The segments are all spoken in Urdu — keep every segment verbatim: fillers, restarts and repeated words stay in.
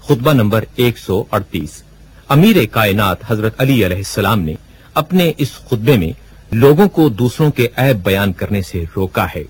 خطبہ نمبر ایک سو اڑتیس۔ امیر کائنات حضرت علی علیہ السلام نے اپنے اس خطبے میں لوگوں کو دوسروں کے عیب بیان کرنے سے روکا ہے۔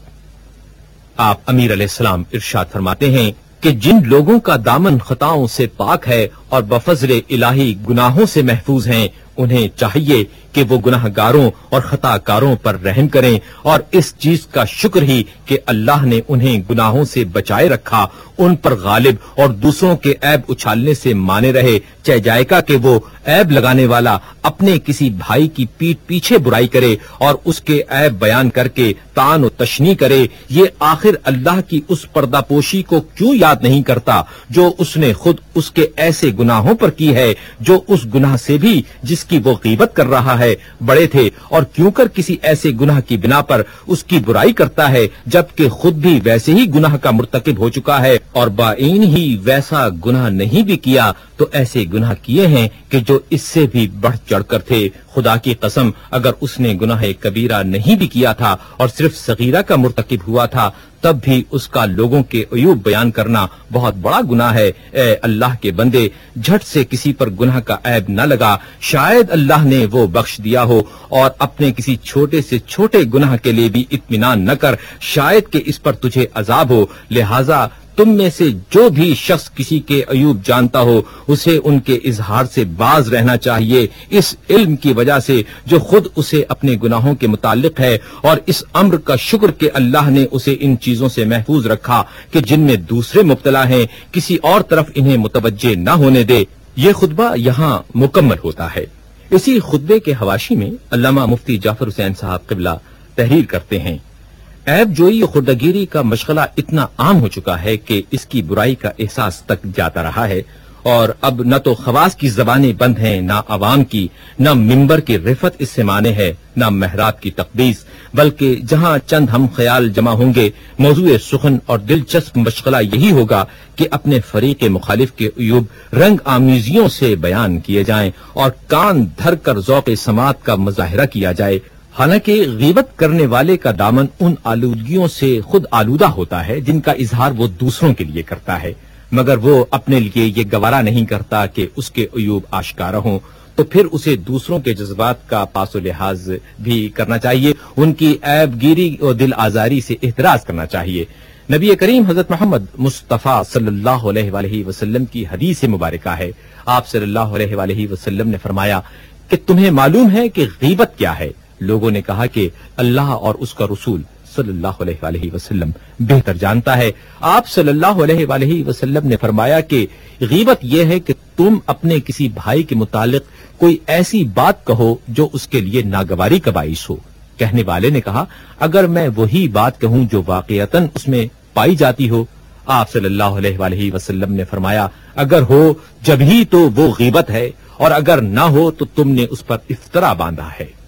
آپ امیر علیہ السلام ارشاد فرماتے ہیں کہ جن لوگوں کا دامن خطاؤں سے پاک ہے اور بفضل الہی گناہوں سے محفوظ ہیں، انہیں چاہیے کہ وہ گناہ گاروں اور خطا کاروں پر رحم کریں، اور اس چیز کا شکر ہی کہ اللہ نے انہیں گناہوں سے بچائے رکھا، ان پر غالب اور دوسروں کے عیب اچھالنے سے مانے رہے، چاہے جائے گا کہ وہ عیب لگانے والا اپنے کسی بھائی کی پیٹھ پیچھے برائی کرے اور اس کے عیب بیان کر کے طعن و تشنیع کرے، یہ آخر اللہ کی اس پردہ پوشی کو کیوں یاد نہیں کرتا جو اس نے خود اس کے ایسے گناہوں پر کی ہے، جو اس گناہ سے بھی جس کی وہ غیبت کر رہا ہے بڑے تھے، اور کیوں کر کسی ایسے گناہ کی بنا پر اس کی برائی کرتا ہے جبکہ خود بھی ویسے ہی گناہ کا مرتکب ہو چکا ہے اور بائین ہی ویسا گناہ نہیں بھی کیا تو ایسے گناہ کیے ہیں کہ جو اس سے بھی بڑھ چڑھ کر تھے۔ خدا کی قسم اگر اس نے گناہ کبیرہ نہیں بھی کیا تھا اور صرف صغیرہ کا مرتکب ہوا تھا تب بھی اس کا لوگوں کے عیوب بیان کرنا بہت بڑا گناہ ہے۔ اے اللہ کے بندے، جھٹ سے کسی پر گناہ کا عیب نہ لگا، شاید اللہ نے وہ بخش دیا ہو، اور اپنے کسی چھوٹے سے چھوٹے گناہ کے لیے بھی اطمینان نہ کر، شاید کہ اس پر تجھے عذاب ہو۔ لہذا تم میں سے جو بھی شخص کسی کے عیوب جانتا ہو اسے ان کے اظہار سے باز رہنا چاہیے، اس علم کی وجہ سے جو خود اسے اپنے گناہوں کے متعلق ہے، اور اس امر کا شکر کہ اللہ نے اسے ان چیزوں سے محفوظ رکھا کہ جن میں دوسرے مبتلا ہیں، کسی اور طرف انہیں متوجہ نہ ہونے دے۔ یہ خطبہ یہاں مکمل ہوتا ہے۔ اسی خطبے کے حواشی میں علامہ مفتی جعفر حسین صاحب قبلہ تحریر کرتے ہیں، عیب جوئی و خردگیری کا مشغلہ اتنا عام ہو چکا ہے کہ اس کی برائی کا احساس تک جاتا رہا ہے، اور اب نہ تو خواص کی زبانیں بند ہیں، نہ عوام کی، نہ ممبر کی رفت اس سے مانے ہے، نہ محراب کی تقدیس، بلکہ جہاں چند ہم خیال جمع ہوں گے موضوع سخن اور دلچسپ مشغلہ یہی ہوگا کہ اپنے فریق مخالف کے عیوب رنگ آمیزیوں سے بیان کیے جائیں اور کان دھر کر ذوق سماعت کا مظاہرہ کیا جائے۔ حالانکہ غیبت کرنے والے کا دامن ان آلودگیوں سے خود آلودہ ہوتا ہے جن کا اظہار وہ دوسروں کے لیے کرتا ہے، مگر وہ اپنے لیے یہ گوارا نہیں کرتا کہ اس کے عیوب آشکارا ہوں، تو پھر اسے دوسروں کے جذبات کا پاس و لحاظ بھی کرنا چاہیے، ان کی عیب گیری اور دل آزاری سے احتراز کرنا چاہیے۔ نبی کریم حضرت محمد مصطفیٰ صلی اللہ علیہ وآلہ وسلم کی حدیث مبارکہ ہے، آپ صلی اللہ علیہ وآلہ وسلم نے فرمایا کہ تمہیں معلوم ہے کہ غیبت کیا ہے؟ لوگوں نے کہا کہ اللہ اور اس کا رسول صلی اللہ علیہ وآلہ وسلم بہتر جانتا ہے۔ آپ صلی اللہ علیہ وآلہ وسلم نے فرمایا کہ غیبت یہ ہے کہ تم اپنے کسی بھائی کے متعلق کوئی ایسی بات کہو جو اس کے لیے ناگواری کا باعث ہو۔ کہنے والے نے کہا، اگر میں وہی بات کہوں جو واقعتاً اس میں پائی جاتی ہو؟ آپ صلی اللہ علیہ وآلہ وسلم نے فرمایا، اگر ہو جب ہی تو وہ غیبت ہے، اور اگر نہ ہو تو تم نے اس پر افترا باندھا ہے۔